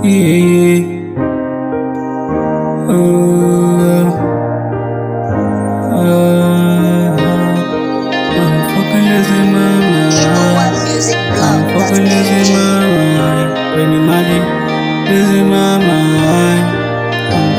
Yeah. I'm fucking losing my mind. I'm fucking losing my mind. When you money, losing my mind. I'm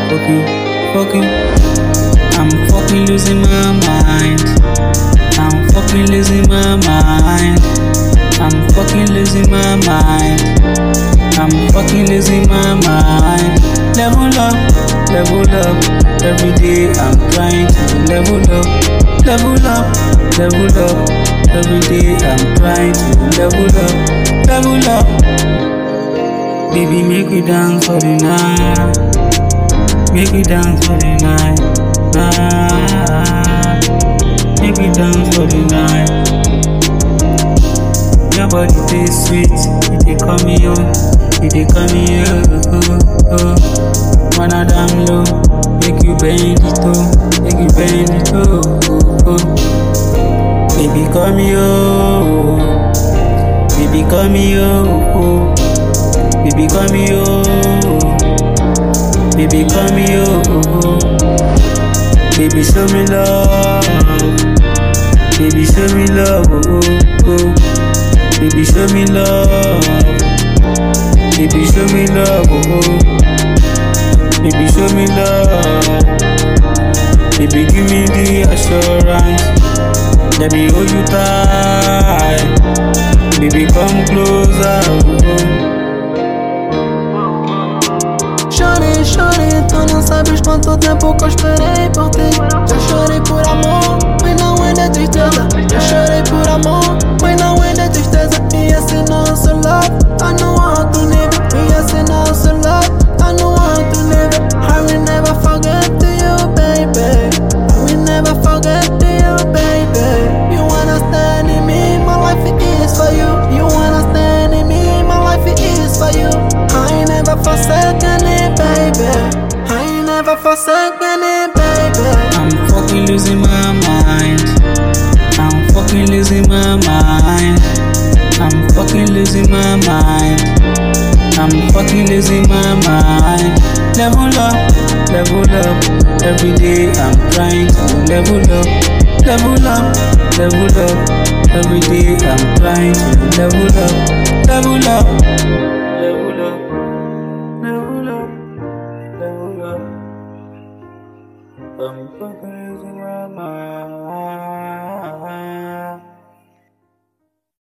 fucking losing my mind. I'm fucking losing my mind. I'm fucking losing my mind. I'm fucking losing my mind. Level up. Every day I'm trying to level up. Every day I'm trying to level up. Baby, make we dance for the night. Make we dance for the night. Make we dance for the night. Your body tastes sweet, it dey call me on, it dey call me When I damn low, make you bend it Baby call me baby call me baby call me baby call me baby show me love, baby show me love, baby show me love, baby show me love, baby show me love, baby give me the assurance, let me hold you tight, baby come closer. Chorei, tu não sabes quanto tempo que eu esperei por ti. Já chorei por amor, mas não é de tristeza. Já chorei por amor, mas não é de tristeza. E esse nosso love, tá no outro nível. E esse nosso love, tá no outro nível. I will never forget you, baby. I will never forget you, baby. You understand me, my life is for you. You understand me, my life is for you. I never forsaken it, baby. I never forsaken it, baby. I'm fucking losing my mind. I'm fucking losing my mind. I'm fucking losing my mind. I'm fucking losing my mind. Level up. Every day I'm trying to level up. Every day I'm trying to level up. I'm fucking losing my mind.